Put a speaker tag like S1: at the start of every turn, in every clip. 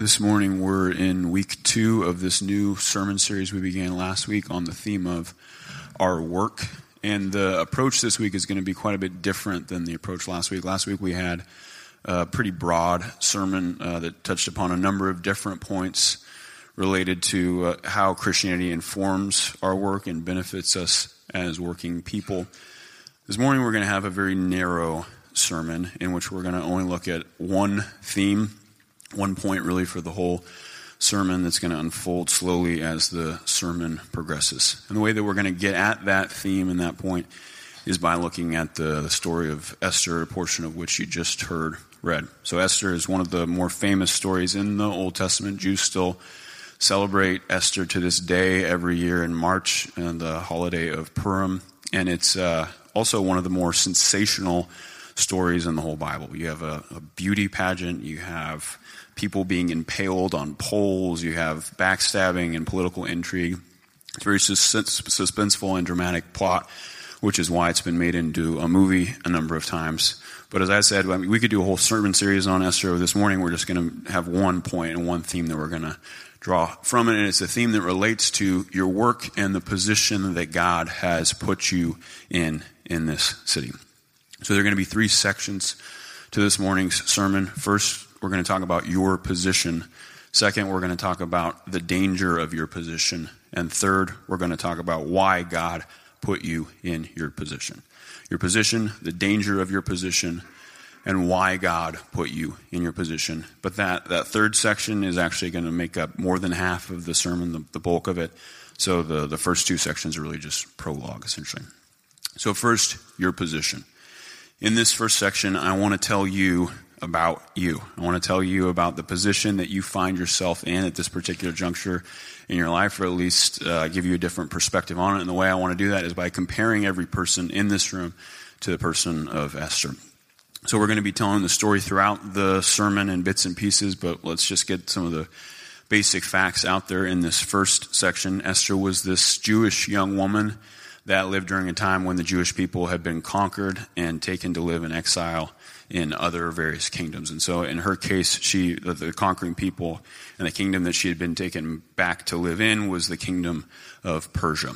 S1: This morning we're in week 2 of this new sermon series we began last week on the theme of our work. And the approach this week is going to be quite a bit different than the approach last week. Last week we had a pretty broad sermon that touched upon a number of different points related to how Christianity informs our work and benefits us as working people. This morning we're going to have a very narrow sermon in which we're going to only look at one theme, one point really for the whole sermon that's going to unfold slowly as the sermon progresses. And the way that we're going to get at that theme and that point is by looking at the story of Esther, a portion of which you just heard read. So Esther is one of the more famous stories in the Old Testament. Jews still celebrate Esther to this day every year in March, and the holiday of Purim. And it's also one of the more sensational stories in the whole Bible. You have a beauty pageant, you have people being impaled on poles, you have backstabbing and political intrigue. It's a very suspenseful and dramatic plot, which is why it's been made into a movie a number of times. But as I said, we could do a whole sermon series on Esther. This morning we're just going to have one point and one theme that we're going to draw from it, and it's a theme that relates to your work and the position that God has put you in this city. So there are going to be 3 sections to this morning's sermon. First, we're going to talk about your position. Second, we're going to talk about the danger of your position. And third, we're going to talk about why God put you in your position. Your position, the danger of your position, and why God put you in your position. But that third section is actually going to make up more than half of the sermon, the bulk of it. So the first 2 sections are really just prologue, essentially. So first, your position. In this first section, I want to tell you about you. I want to tell you about the position that you find yourself in at this particular juncture in your life, or at least give you a different perspective on it. And the way I want to do that is by comparing every person in this room to the person of Esther. So we're going to be telling the story throughout the sermon in bits and pieces, but let's just get some of the basic facts out there in this first section. Esther was this Jewish young woman that lived during a time when the Jewish people had been conquered and taken to live in exile in other various kingdoms. And so in her case, the conquering people and the kingdom that she had been taken back to live in was the kingdom of Persia.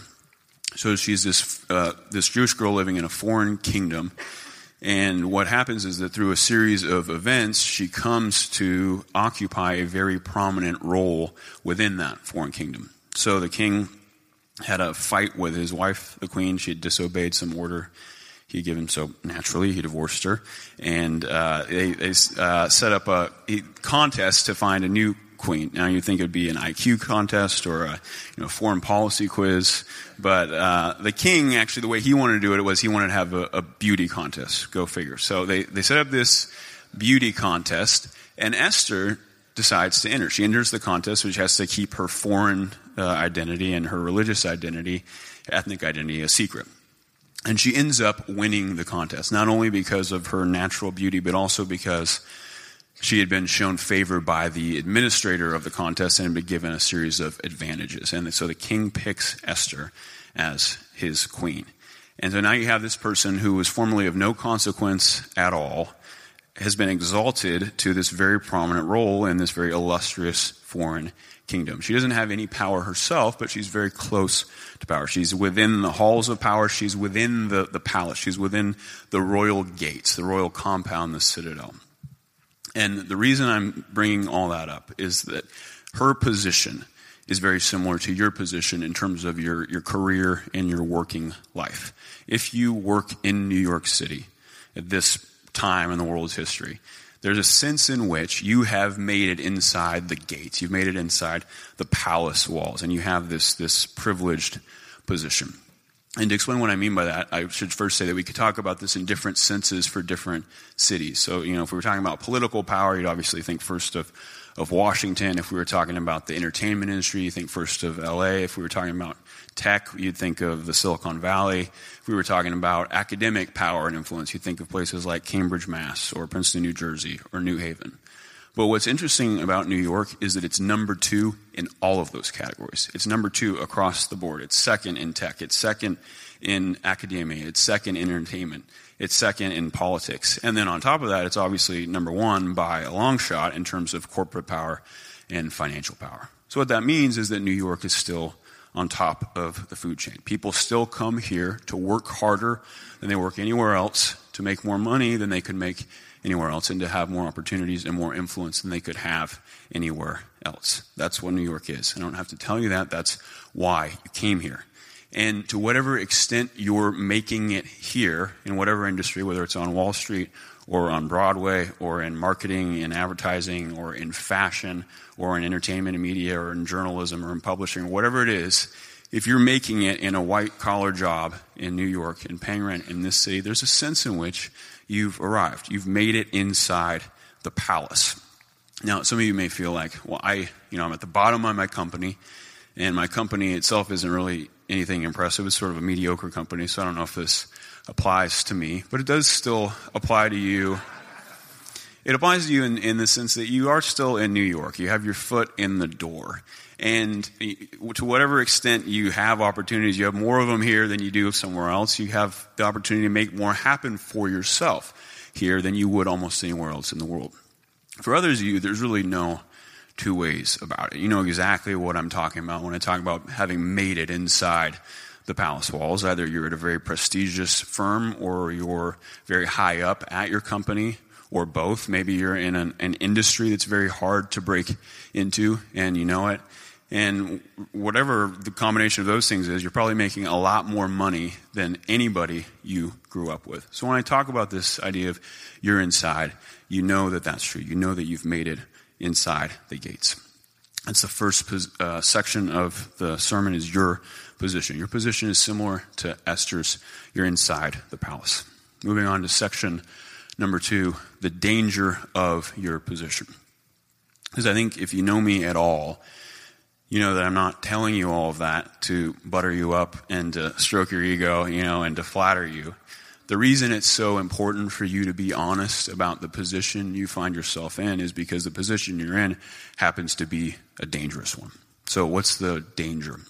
S1: So she's this Jewish girl living in a foreign kingdom. And what happens is that through a series of events, she comes to occupy a very prominent role within that foreign kingdom. So the king had a fight with his wife, the queen. She had disobeyed some order he had given, so naturally he divorced her. And they set up a contest to find a new queen. Now you'd think it would be an IQ contest or a foreign policy quiz, but the king, actually the way he wanted to do it was he wanted to have a beauty contest. Go figure. So they set up this beauty contest, and Esther decides to enter. She enters the contest, which has to keep her foreign identity and her religious identity, ethnic identity, a secret. And she ends up winning the contest, not only because of her natural beauty, but also because she had been shown favor by the administrator of the contest and had been given a series of advantages. And so the king picks Esther as his queen. And so now you have this person who was formerly of no consequence at all, has been exalted to this very prominent role in this very illustrious foreign kingdom. She doesn't have any power herself, but she's very close to power. She's within the halls of power. She's within the palace. She's within the royal gates, the royal compound, the citadel. And the reason I'm bringing all that up is that her position is very similar to your position in terms of your career and your working life. If you work in New York City at this time in the world's history, there's a sense in which you have made it inside the gates. You've made it inside the palace walls, and you have this privileged position. And to explain what I mean by that, I should first say that we could talk about this in different senses for different cities. So, if we were talking about political power, you'd obviously think first of Washington. If we were talking about the entertainment industry, you think first of LA. If we were talking about tech, you'd think of the Silicon Valley. If we were talking about academic power and influence, you'd think of places like Cambridge, Mass, or Princeton, New Jersey, or New Haven. But what's interesting about New York is that it's number 2 in all of those categories. It's number 2 across the board. It's second in tech. It's second in academia. It's second in entertainment. It's second in politics. And then on top of that, it's obviously number 1 by a long shot in terms of corporate power and financial power. So what that means is that New York is still on top of the food chain. People still come here to work harder than they work anywhere else, to make more money than they could make anywhere else, and to have more opportunities and more influence than they could have anywhere else. That's what New York is. I don't have to tell you that. That's why you came here. And to whatever extent you're making it here, in whatever industry, whether it's on Wall Street or on Broadway or in marketing and advertising or in fashion or in entertainment and media or in journalism or in publishing, or whatever it is, if you're making it in a white-collar job in New York and paying rent in this city, there's a sense in which you've arrived. You've made it inside the palace. Now, some of you may feel like, well, I'm at the bottom of my company, and my company itself isn't really anything impressive. It's sort of a mediocre company, so I don't know if this applies to me, but it does still apply to you. It applies to you in the sense that you are still in New York. You have your foot in the door. And to whatever extent you have opportunities, you have more of them here than you do somewhere else. You have the opportunity to make more happen for yourself here than you would almost anywhere else in the world. For others of you, there's really no two ways about it. You know exactly what I'm talking about when I talk about having made it inside the palace walls. Either you're at a very prestigious firm or you're very high up at your company, or both. Maybe you're in an industry that's very hard to break into and you know it. And whatever the combination of those things is, you're probably making a lot more money than anybody you grew up with. So when I talk about this idea of you're inside, you know that that's true. You know that you've made it inside the gates. That's the first section of the sermon, is your position. Your position is similar to Esther's. You're inside the palace. Moving on to section number 2, the danger of your position. Because I think if you know me at all, you know that I'm not telling you all of that to butter you up and to stroke your ego, and to flatter you. The reason it's so important for you to be honest about the position you find yourself in is because the position you're in happens to be a dangerous one. So what's the danger?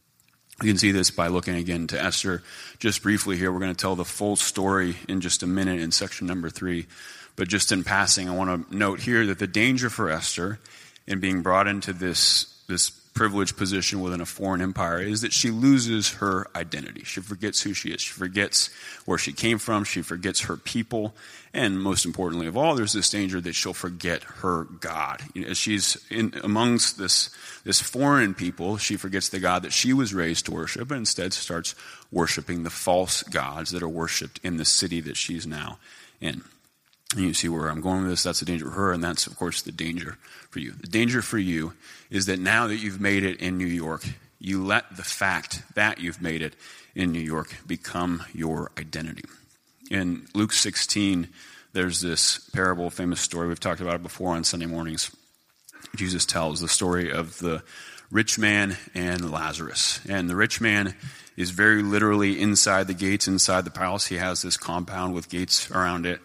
S1: You can see this by looking again to Esther. Just briefly here, we're going to tell the full story in just a minute in section number 3. But just in passing, I want to note here that the danger for Esther in being brought into this privileged position within a foreign empire is that she loses her identity. She forgets who she is. She forgets where she came from. She forgets her people. And most importantly of all, there's this danger that she'll forget her God. As she's amongst this foreign people, she forgets the God that she was raised to worship and instead starts worshiping the false gods that are worshipped in the city that she's now in. And you see where I'm going with this. That's the danger for her, and that's, of course, the danger for you. The danger for you is that now that you've made it in New York, you let the fact that you've made it in New York become your identity. In Luke 16, there's this parable, famous story. We've talked about it before on Sunday mornings. Jesus tells the story of the rich man and Lazarus. And the rich man is very literally inside the gates, inside the palace. He has this compound with gates around it.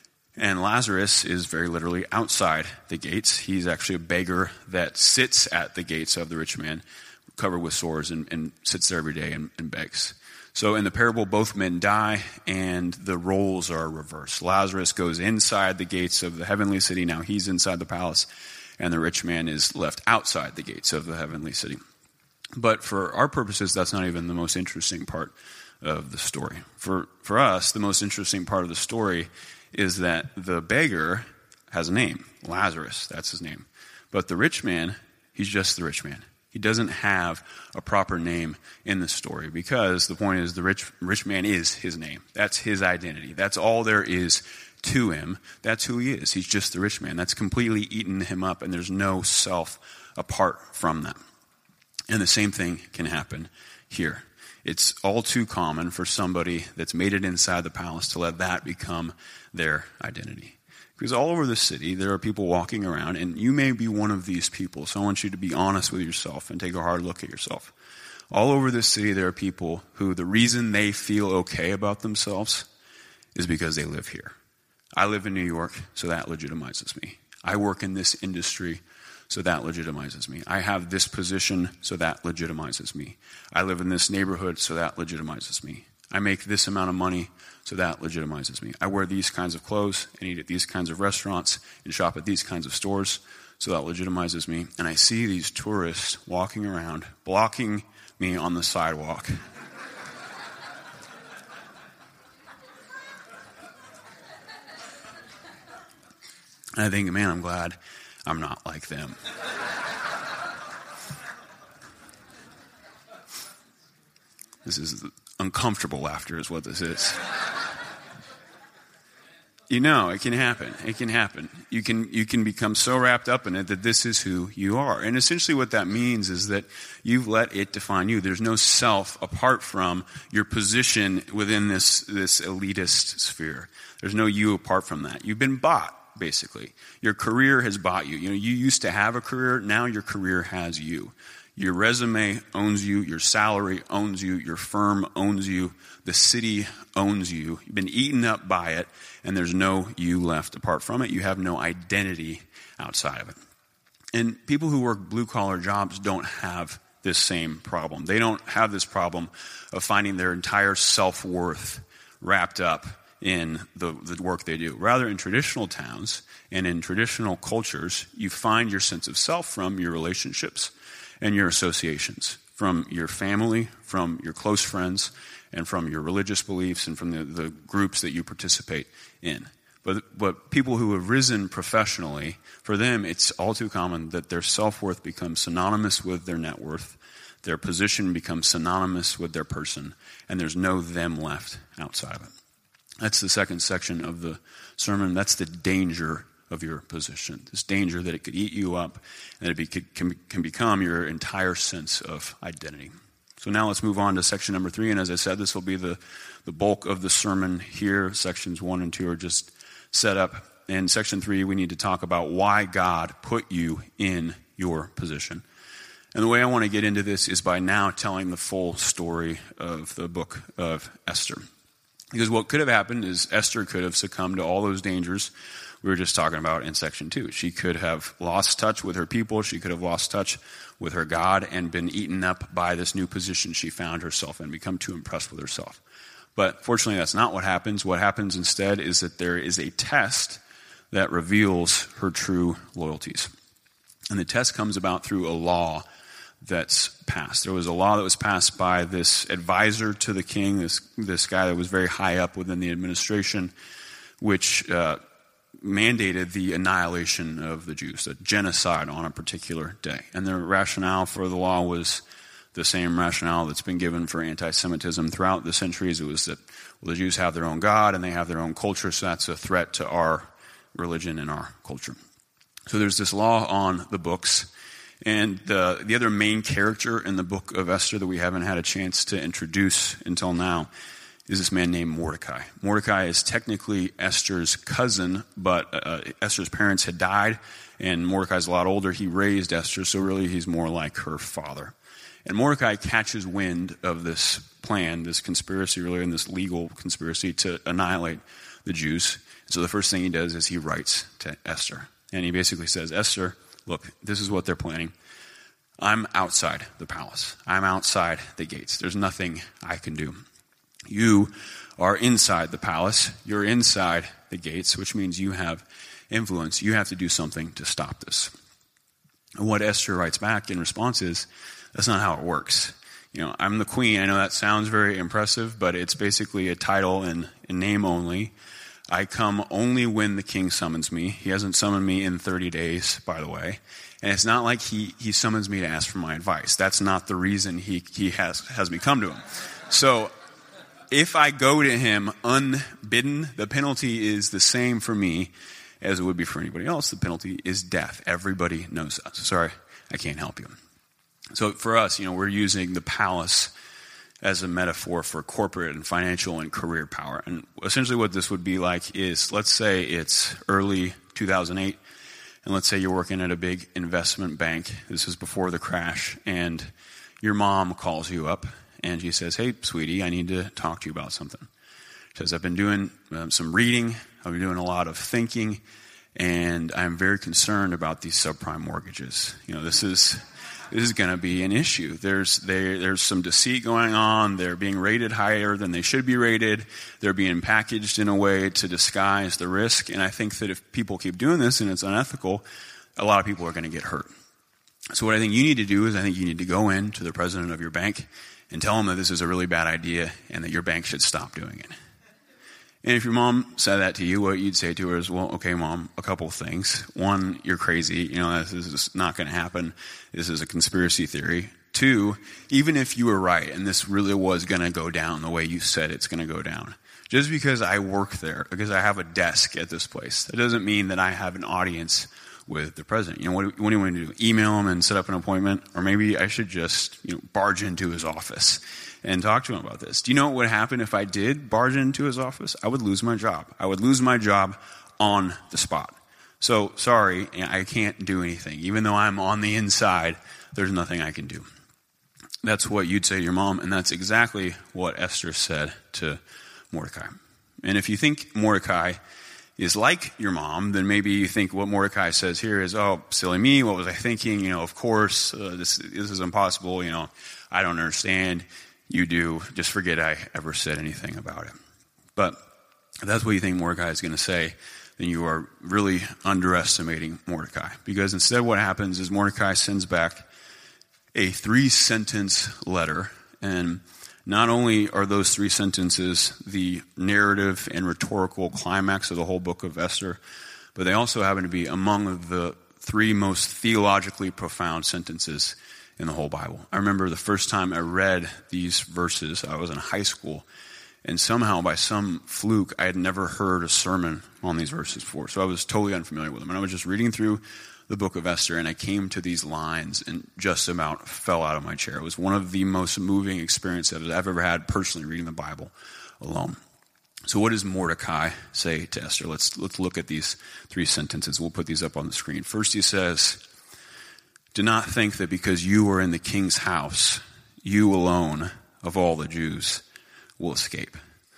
S1: And Lazarus is very literally outside the gates. He's actually a beggar that sits at the gates of the rich man, covered with sores, and sits there every day and begs. So in the parable, both men die, and the roles are reversed. Lazarus goes inside the gates of the heavenly city. Now he's inside the palace, and the rich man is left outside the gates of the heavenly city. But for our purposes, that's not even the most interesting part of the story. For us, the most interesting part of the story is that the beggar has a name, Lazarus, that's his name. But the rich man, he's just the rich man. He doesn't have a proper name in the story because the point is the rich man is his name. That's his identity. That's all there is to him. That's who he is. He's just the rich man. That's completely eaten him up, and there's no self apart from that. And the same thing can happen here. It's all too common for somebody that's made it inside the palace to let that become their identity. Because all over the city, there are people walking around, and you may be one of these people. So I want you to be honest with yourself and take a hard look at yourself. All over this city, there are people who the reason they feel okay about themselves is because they live here. I live in New York, so that legitimizes me. I work in this industry, so that legitimizes me. I have this position, so that legitimizes me. I live in this neighborhood, so that legitimizes me. I make this amount of money, so that legitimizes me. I wear these kinds of clothes and eat at these kinds of restaurants and shop at these kinds of stores, So that legitimizes me. And I see these tourists walking around, blocking me on the sidewalk. And I think, man, I'm glad I'm not like them. This is uncomfortable laughter is what this is. You know, it can happen. It can happen. You can become so wrapped up in it that this is who you are. And essentially what that means is that you've let it define you. There's no self apart from your position within this elitist sphere. There's no you apart from that. You've been bought, basically. Your career has bought you. You know, you used to have a career. Now your career has you. Your resume owns you. Your salary owns you. Your firm owns you. The city owns you. You've been eaten up by it, and there's no you left apart from it. You have no identity outside of it. And people who work blue-collar jobs don't have this same problem. They don't have this problem of finding their entire self-worth wrapped up in the work they do. Rather, in traditional towns and in traditional cultures, you find your sense of self from your relationships and your associations, from your family, from your close friends, and from your religious beliefs and from the groups that you participate in. But people who have risen professionally, for them, it's all too common that their self-worth becomes synonymous with their net worth, their position becomes synonymous with their person, and there's no them left outside of it. That's the second section of the sermon. That's the danger of your position. This danger that it could eat you up and that it can become your entire sense of identity. So now let's move on to section number 3. And as I said, this will be the bulk of the sermon here. Sections 1 and 2 are just set up. In section 3, we need to talk about why God put you in your position. And the way I want to get into this is by now telling the full story of the book of Esther. Because what could have happened is Esther could have succumbed to all those dangers we were just talking about in section 2. She could have lost touch with her people. She could have lost touch with her God and been eaten up by this new position she found herself in, become too impressed with herself. But fortunately, that's not what happens. What happens instead is that there is a test that reveals her true loyalties. And the test comes about through a law that's passed. There was a law that was passed by this advisor to the king, this guy that was very high up within the administration, which mandated the annihilation of the Jews, a genocide on a particular day. And the rationale for the law was the same rationale that's been given for anti-Semitism throughout the centuries. It was that, well, the Jews have their own God and they have their own culture, so that's a threat to our religion and our culture. So there's this law on the books. And the other main character in the book of Esther that we haven't had a chance to introduce until now is this man named Mordecai. Mordecai is technically Esther's cousin, but Esther's parents had died, and Mordecai's a lot older. He raised Esther, so really he's more like her father. And Mordecai catches wind of this plan, this conspiracy really, and this legal conspiracy to annihilate the Jews. And so the first thing he does is he writes to Esther. And he basically says, Esther, look, this is what they're planning. I'm outside the palace. I'm outside the gates. There's nothing I can do. You are inside the palace. You're inside the gates, which means you have influence. You have to do something to stop this. And what Esther writes back in response is, that's not how it works. You know, I'm the queen. I know that sounds very impressive, but it's basically a title and a name only. I come only when the king summons me. He hasn't summoned me in 30 days, by the way. And it's not like he summons me to ask for my advice. That's not the reason he has me come to him. So if I go to him unbidden, the penalty is the same for me as it would be for anybody else. The penalty is death. Everybody knows that. So sorry, I can't help you. So for us, we're using the palace as a metaphor for corporate and financial and career power. And essentially what this would be like is, let's say it's early 2008, and let's say you're working at a big investment bank. This is before the crash, and your mom calls you up, and she says, hey, sweetie, I need to talk to you about something. She says, I've been doing some reading, I've been doing a lot of thinking, and I'm very concerned about these subprime mortgages. This is going to be an issue. There's some deceit going on. They're being rated higher than they should be rated. They're being packaged in a way to disguise the risk. And I think that if people keep doing this and it's unethical, a lot of people are going to get hurt. So what I think you need to do is I think you need to go in to the president of your bank and tell him that this is a really bad idea and that your bank should stop doing it. And if your mom said that to you, what you'd say to her is, well, okay, Mom, a couple of things. One, you're crazy. This is not going to happen. This is a conspiracy theory. Two, even if you were right and this really was going to go down the way you said it's going to go down, just because I work there, because I have a desk at this place, that doesn't mean that I have an audience with the president. What do you want to do? Email him and set up an appointment? Or maybe I should just, barge into his office and talk to him about this. Do you know what would happen if I did barge into his office? I would lose my job. I would lose my job on the spot. So, sorry, I can't do anything. Even though I'm on the inside, there's nothing I can do. That's what you'd say to your mom, and that's exactly what Esther said to Mordecai. And if you think Mordecai is like your mom, then maybe you think what Mordecai says here is, oh, silly me, what was I thinking? Of course, this is impossible. I don't understand. You do. Just forget I ever said anything about it. But if that's what you think Mordecai is going to say, then you are really underestimating Mordecai. Because instead what happens is Mordecai sends back a 3-sentence letter. And not only are those 3 sentences the narrative and rhetorical climax of the whole book of Esther, but they also happen to be among the 3 most theologically profound sentences in the whole Bible. I remember the first time I read these verses, I was in high school, and somehow by some fluke, I had never heard a sermon on these verses before, so I was totally unfamiliar with them. And I was just reading through the book of Esther, and I came to these lines and just about fell out of my chair. It was one of the most moving experiences I've ever had personally reading the Bible alone. So what does Mordecai say to Esther? Let's look at these 3 sentences. We'll put these up on the screen. First he says, do not think that because you are in the king's house, you alone of all the Jews will escape.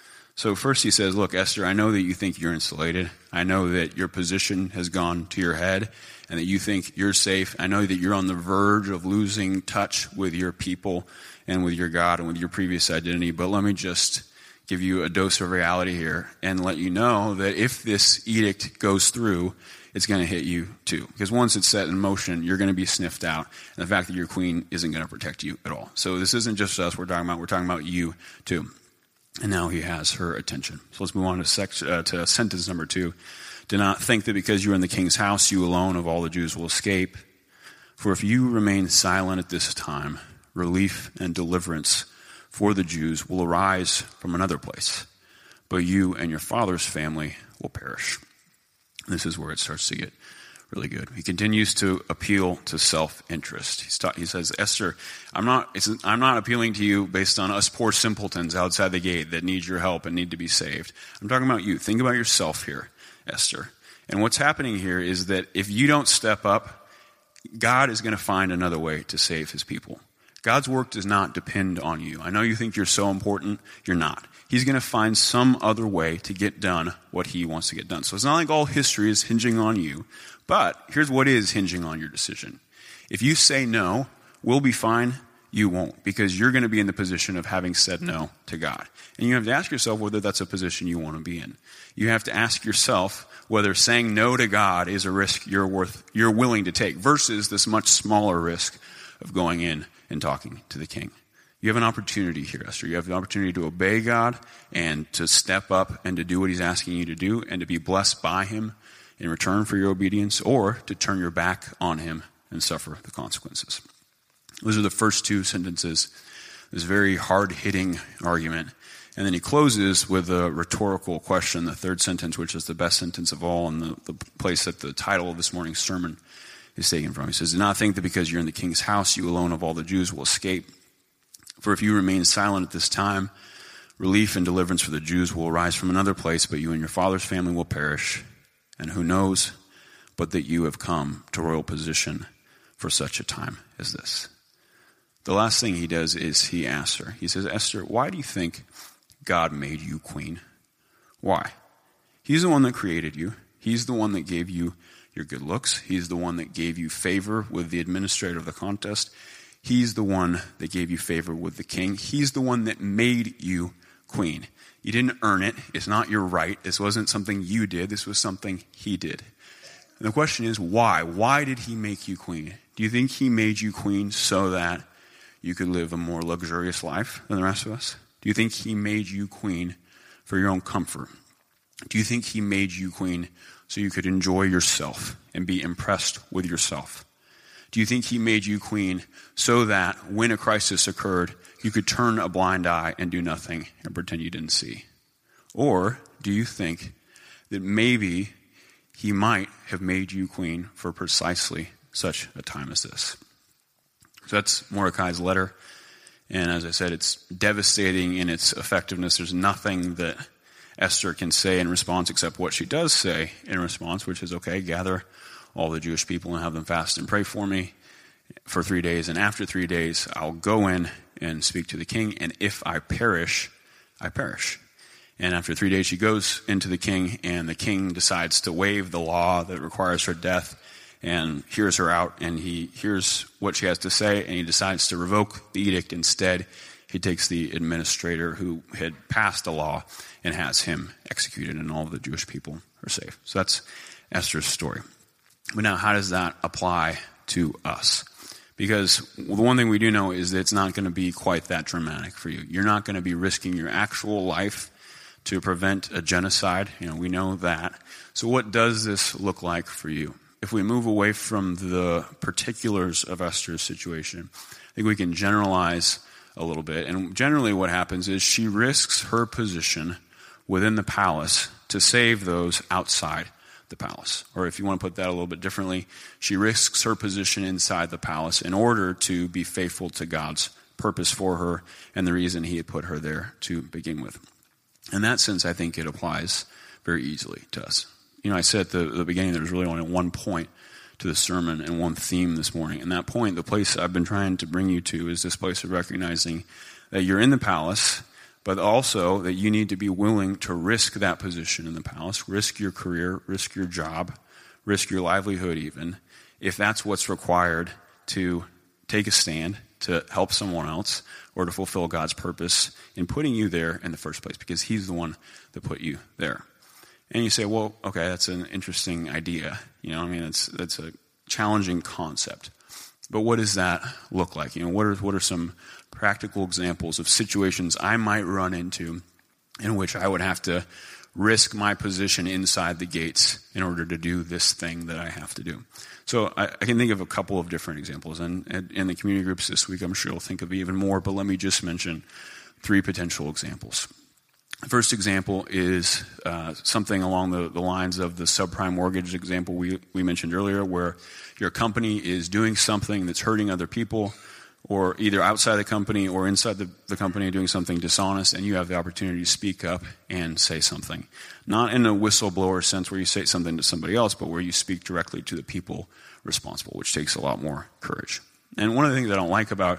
S1: So first he says, look, Esther, I know that you think you're insulated. I know that your position has gone to your head and that you think you're safe. I know that you're on the verge of losing touch with your people and with your God and with your previous identity. But let me just give you a dose of reality here and let you know that if this edict goes through, it's going to hit you too. Because once it's set in motion, you're going to be sniffed out. And the fact that your queen isn't going to protect you at all. So this isn't just us we're talking about you too. And now he has her attention. So let's move on to sentence number 2. Do not think that because you are in the king's house, you alone of all the Jews will escape. For if you remain silent at this time, relief and deliverance for the Jews will arise from another place. But you and your father's family will perish. This is where it starts to get really good. He continues to appeal to self-interest. He says, Esther, I'm not appealing to you based on us poor simpletons outside the gate that need your help and need to be saved. I'm talking about you. Think about yourself here, Esther. And what's happening here is that if you don't step up, God is going to find another way to save his people. God's work does not depend on you. I know you think you're so important. You're not. He's going to find some other way to get done what he wants to get done. So it's not like all history is hinging on you. But here's what is hinging on your decision. If you say no, we'll be fine, you won't. Because you're going to be in the position of having said no to God. And you have to ask yourself whether that's a position you want to be in. You have to ask yourself whether saying no to God is a risk you're willing to take versus this much smaller risk of going in and talking to the king. You have an opportunity here, Esther. You have the opportunity to obey God and to step up and to do what he's asking you to do and to be blessed by him in return for your obedience, or to turn your back on him and suffer the consequences. Those are the first 2 sentences, this very hard-hitting argument. And then he closes with a rhetorical question, the 3rd sentence, which is the best sentence of all and the place that the title of this morning's sermon is taken from. He says, do not think that because you're in the king's house, you alone of all the Jews will escape. For if you remain silent at this time, relief and deliverance for the Jews will arise from another place, but you and your father's family will perish. And who knows but that you have come to royal position for such a time as this. The last thing he does is he asks her. He says, Esther, why do you think God made you queen? Why? He's the one that created you. He's the one that gave you your good looks. He's the one that gave you favor with the administrator of the contest. He's the one that gave you favor with the king. He's the one that made you queen. You didn't earn it. It's not your right. This wasn't something you did. This was something he did. And the question is, why? Why did he make you queen? Do you think he made you queen so that you could live a more luxurious life than the rest of us? Do you think he made you queen for your own comfort? Do you think he made you queen so you could enjoy yourself and be impressed with yourself? Do you think he made you queen so that when a crisis occurred, you could turn a blind eye and do nothing and pretend you didn't see? Or do you think that maybe he might have made you queen for precisely such a time as this? So that's Mordecai's letter. And as I said, it's devastating in its effectiveness. There's nothing that Esther can say in response except what she does say in response, which is, okay, gather all the Jewish people and have them fast and pray for me for 3 days. And after 3 days, I'll go in and speak to the king. And if I perish, I perish. And after 3 days, she goes into the king, and the king decides to waive the law that requires her death and hears her out, and he hears what she has to say, and he decides to revoke the edict. Instead, he takes the administrator who had passed the law and has him executed, and all of the Jewish people are safe. So that's Esther's story. But now, how does that apply to us? Because the one thing we do know is that it's not going to be quite that dramatic for you. You're not going to be risking your actual life to prevent a genocide. We know that. So what does this look like for you? If we move away from the particulars of Esther's situation, I think we can generalize a little bit. And generally what happens is she risks her position within the palace to save those outside the palace. Or if you want to put that a little bit differently, she risks her position inside the palace in order to be faithful to God's purpose for her and the reason he had put her there to begin with. In that sense, I think it applies very easily to us. I said at the beginning there was really only one point to the sermon and one theme this morning. And that point, the place I've been trying to bring you to, is this place of recognizing that you're in the palace, but also that you need to be willing to risk that position in the palace, risk your career, risk your job, risk your livelihood even, if that's what's required to take a stand, to help someone else, or to fulfill God's purpose in putting you there in the first place, because he's the one that put you there. And you say, well, okay, that's an interesting idea. That's a challenging concept. But what does that look like? What are some practical examples of situations I might run into in which I would have to risk my position inside the gates in order to do this thing that I have to do? So I can think of a couple of different examples. And in the community groups this week, I'm sure you'll think of even more, but let me just mention 3 potential examples. The first example is something along the lines of the subprime mortgage example we mentioned earlier, where your company is doing something that's hurting other people, or either outside the company or inside the company doing something dishonest, and you have the opportunity to speak up and say something. Not in a whistleblower sense where you say something to somebody else, but where you speak directly to the people responsible, which takes a lot more courage. And one of the things I don't like about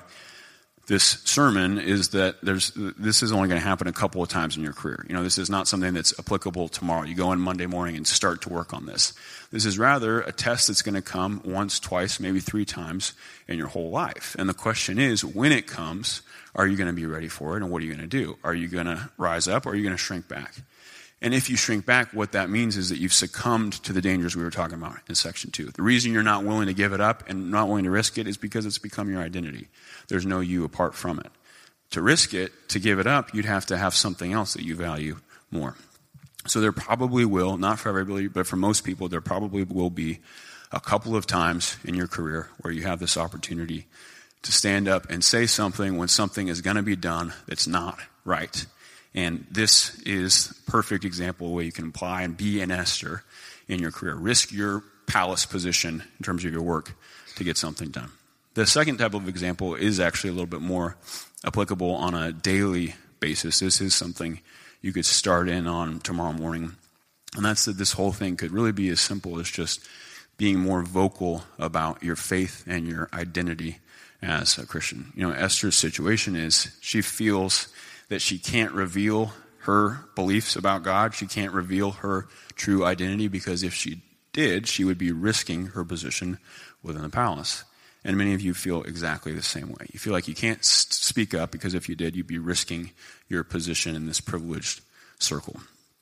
S1: this sermon is that this is only going to happen a couple of times in your career. This is not something that's applicable tomorrow. You go in Monday morning and start to work on this. This is rather a test that's going to come once, twice, maybe 3 times in your whole life. And the question is, when it comes, are you going to be ready for it, and what are you going to do? Are you going to rise up, or are you going to shrink back? And if you shrink back, what that means is that you've succumbed to the dangers we were talking about in section 2. The reason you're not willing to give it up and not willing to risk it is because it's become your identity. There's no you apart from it. To risk it, to give it up, you'd have to have something else that you value more. So there probably will, not for everybody, but for most people, there probably will be a couple of times in your career where you have this opportunity to stand up and say something when something is going to be done that's not right. And this is a perfect example of a way you can apply and be an Esther in your career. Risk your palace position in terms of your work to get something done. The second type of example is actually a little bit more applicable on a daily basis. This is something you could start in on tomorrow morning. And that's that this whole thing could really be as simple as just being more vocal about your faith and your identity as a Christian. Esther's situation is she feels that she can't reveal her beliefs about God. She can't reveal her true identity, because if she did, she would be risking her position within the palace. And many of you feel exactly the same way. You feel like you can't speak up because if you did, you'd be risking your position in this privileged circle.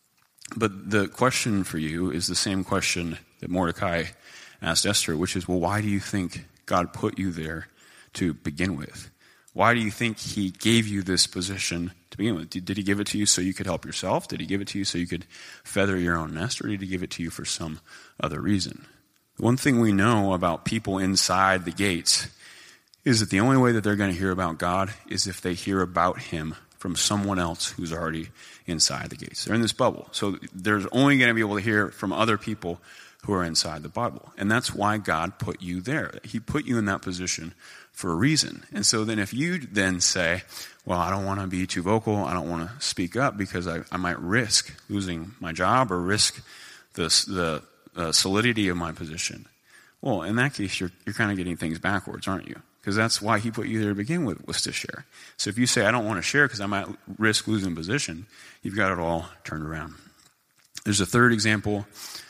S1: But the question for you is the same question that Mordecai asked Esther, which is, well, why do you think God put you there to begin with? Why do you think he gave you this position to begin with? Did he give it to you so you could help yourself? Did he give it to you so you could feather your own nest? Or did he give it to you for some other reason? One thing we know about people inside the gates is that the only way that they're going to hear about God is if they hear about him from someone else who's already inside the gates. They're in this bubble. So they're only going to be able to hear from other people who are inside the bubble. And that's why God put you there. He put you in that position for a reason. And so then if you then say, well, I don't want to be too vocal, I don't want to speak up because I might risk losing my job or risk the solidity of my position. Well, in that case, you're kind of getting things backwards, aren't you? Because that's why he put you there to begin with, was to share. So if you say, I don't want to share because I might risk losing position, you've got it all turned around. There's a third example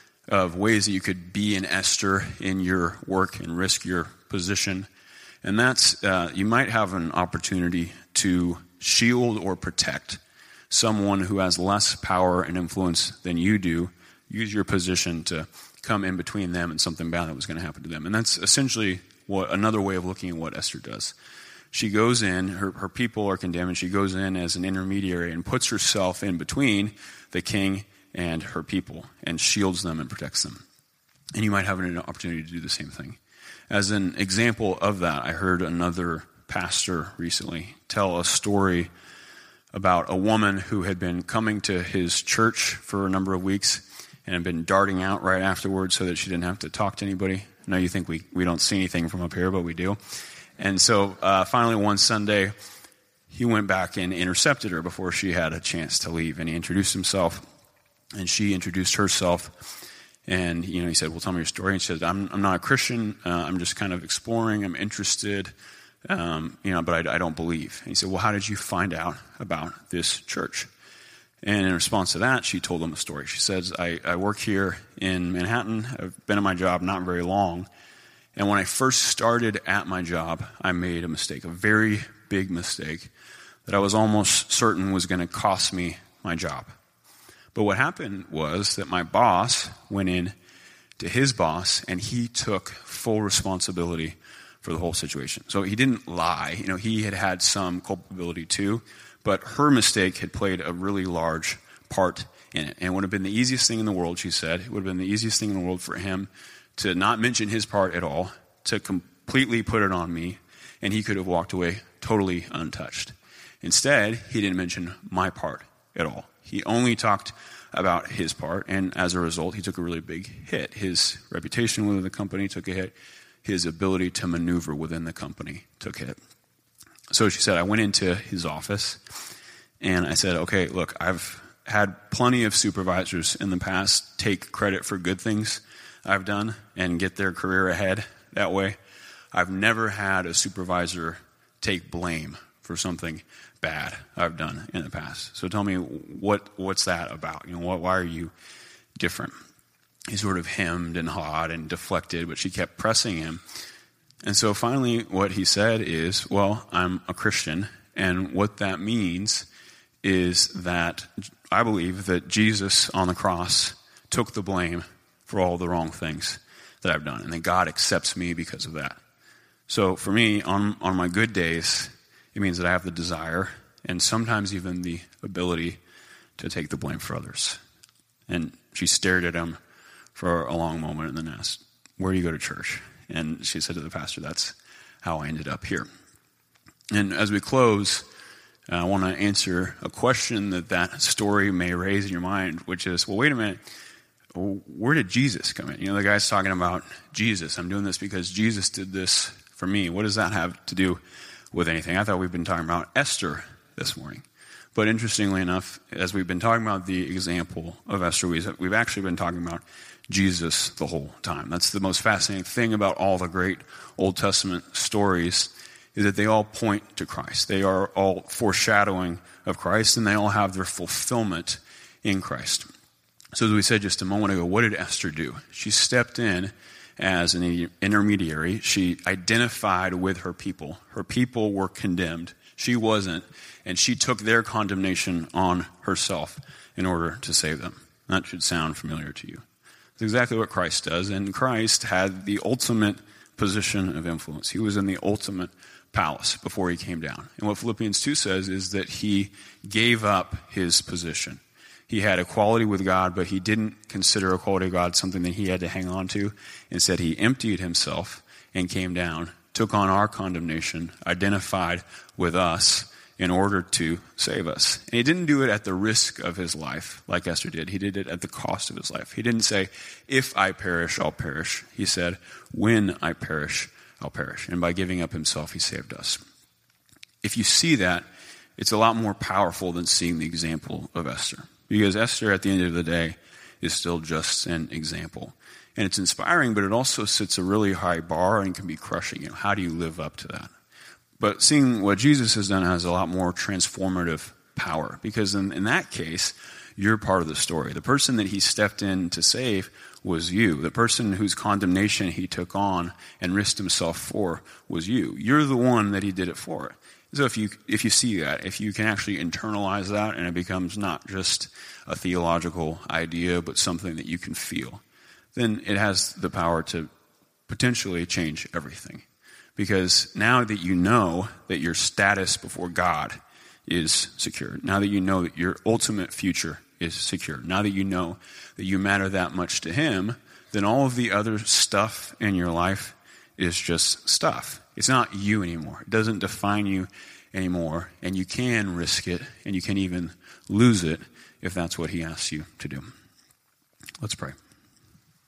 S1: of ways that you could be an Esther in your work and risk your position. And that's, you might have an opportunity to shield or protect someone who has less power and influence than you do. Use your position to come in between them and something bad that was going to happen to them. And that's essentially another way of looking at what Esther does. She goes in, her people are condemned, and she goes in as an intermediary and puts herself in between the king and her people and shields them and protects them. And you might have an opportunity to do the same thing. As an example of that, I heard another pastor recently tell a story about a woman who had been coming to his church for a number of weeks and had been darting out right afterwards so that she didn't have to talk to anybody. I know you think we don't see anything from up here, but we do. And so finally one Sunday, he went back and intercepted her before she had a chance to leave. And he introduced himself, and she introduced herself. And, he said, well, tell me your story. And she said, I'm not a Christian. I'm just kind of exploring. I'm interested, but I don't believe. And he said, well, how did you find out about this church? And in response to that, she told him a story. She says, I work here in Manhattan. I've been at my job not very long. And when I first started at my job, I made a mistake, a very big mistake that I was almost certain was going to cost me my job. But what happened was that my boss went in to his boss, and he took full responsibility for the whole situation. So he didn't lie. He had some culpability too, but her mistake had played a really large part in it. And it would have been the easiest thing in the world, she said. It would have been the easiest thing in the world for him to not mention his part at all, to completely put it on me, and he could have walked away totally untouched. Instead, he didn't mention my part at all. He only talked about his part, and as a result, he took a really big hit. His reputation within the company took a hit. His ability to maneuver within the company took a hit. So she said, I went into his office, and I said, okay, look, I've had plenty of supervisors in the past take credit for good things I've done and get their career ahead that way. I've never had a supervisor take blame for something bad I've done in the past. So tell me, what's that about? Why are you different? He sort of hemmed and hawed and deflected, but she kept pressing him. And so finally what he said is, well, I'm a Christian, and what that means is that I believe that Jesus on the cross took the blame for all the wrong things that I've done, and that God accepts me because of that. So for me, on my good days, it means that I have the desire and sometimes even the ability to take the blame for others. And she stared at him for a long moment and then asked, where do you go to church? And she said to the pastor, that's how I ended up here. And as we close, I want to answer a question that story may raise in your mind, which is, well, wait a minute. Where did Jesus come in? The guy's talking about Jesus. I'm doing this because Jesus did this for me. What does that have to do with anything? I thought we've been talking about Esther this morning. But interestingly enough, as we've been talking about the example of Esther, we've actually been talking about Jesus the whole time. That's the most fascinating thing about all the great Old Testament stories, is that they all point to Christ. They are all foreshadowing of Christ, and they all have their fulfillment in Christ. So as we said just a moment ago, what did Esther do? She stepped in as an intermediary. She identified with her people. Her people were condemned. She wasn't, and she took their condemnation on herself in order to save them. That should sound familiar to you. It's exactly what Christ does, and Christ had the ultimate position of influence. He was in the ultimate palace before he came down. And what Philippians 2 says is that he gave up his position. He had equality with God, but he didn't consider equality with God something that he had to hang on to. Instead, he emptied himself and came down, took on our condemnation, identified with us in order to save us. And he didn't do it at the risk of his life, like Esther did. He did it at the cost of his life. He didn't say, if I perish, I'll perish. He said, when I perish, I'll perish. And by giving up himself, he saved us. If you see that, it's a lot more powerful than seeing the example of Esther. Because Esther, at the end of the day, is still just an example. And it's inspiring, but it also sets a really high bar and can be crushing. How do you live up to that? But seeing what Jesus has done has a lot more transformative power. Because in that case, you're part of the story. The person that he stepped in to save was you. The person whose condemnation he took on and risked himself for was you. You're the one that he did it for. So if you see that, if you can actually internalize that, and it becomes not just a theological idea, but something that you can feel, then it has the power to potentially change everything. Because now that you know that your status before God is secure, now that you know that your ultimate future is secure, now that you know that you matter that much to him, then all of the other stuff in your life is just stuff. It's not you anymore. It doesn't define you anymore, and you can risk it, and you can even lose it if that's what he asks you to do. Let's pray.